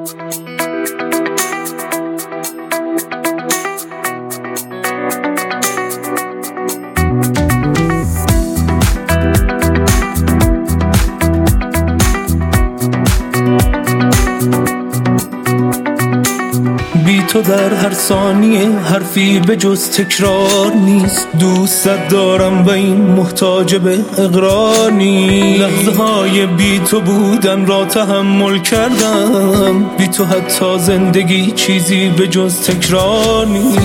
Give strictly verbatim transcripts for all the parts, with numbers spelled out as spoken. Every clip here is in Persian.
بی تو در هر ثانیه حرفی به جز تکرار نیست. دوستت دارم و این محتاج به اقرار نیست. لحظه های بی تو بودن را تحمل کردم، بی تو حتی زندگی چیزی به جز تکرار نیست.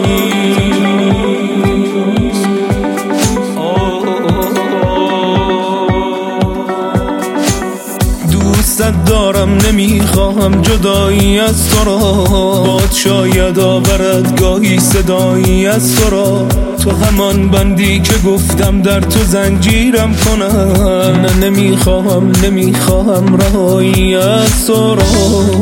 دوستت دارم نمیخواهم جدایی از تو را، باد شاید آورد گاهی صدایی از تو را. تو همان بندی که گفتم در تو زنجیرم کنم، نه نمیخواهم نمیخواهم رهایی از تو را.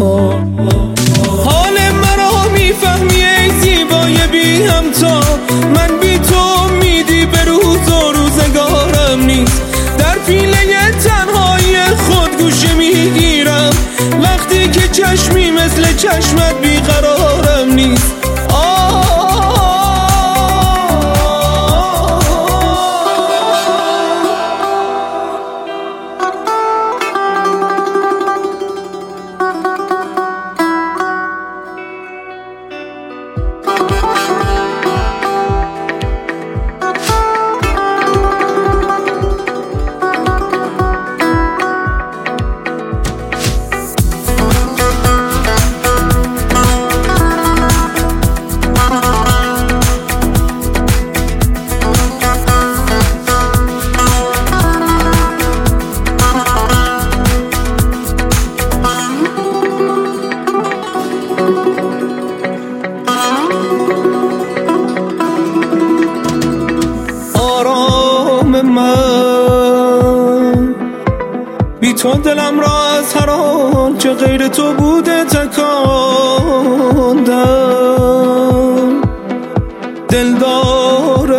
حال مرا میفهمی ای زیبای بی همتا، من بی تو امیدی به روز و روزگارم نیست. در پیله تنهایی خود گوشه میگیرم، وقتی که چشمی مثل چشمت بیقرارم نیست. من بی تو دلم را از هر آنچه غیر تو بوده تکاندم. دلدار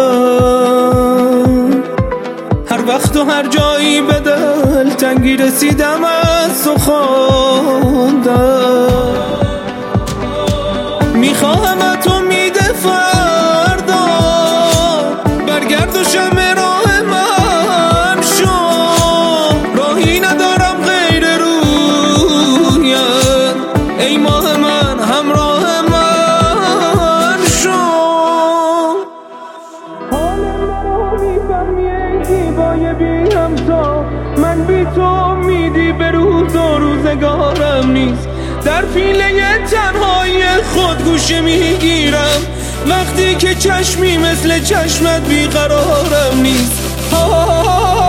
من هر وقت و هر جایی به دل تنگی رسیدم از تو خواندم. میخواهم از تو میده فردا برگرد و شمع راه من شو، راهی ندارم غیر رویت ای ماه من همراه من شو. حال مرا میفهمی ای زیبای بی همتا، من بی تو امیدی به روز و روزگارم نیست. در پیله تنهایی خود گوشه میگیرم، وقتی که چشمی مثل چشمت بیقرارم نیست.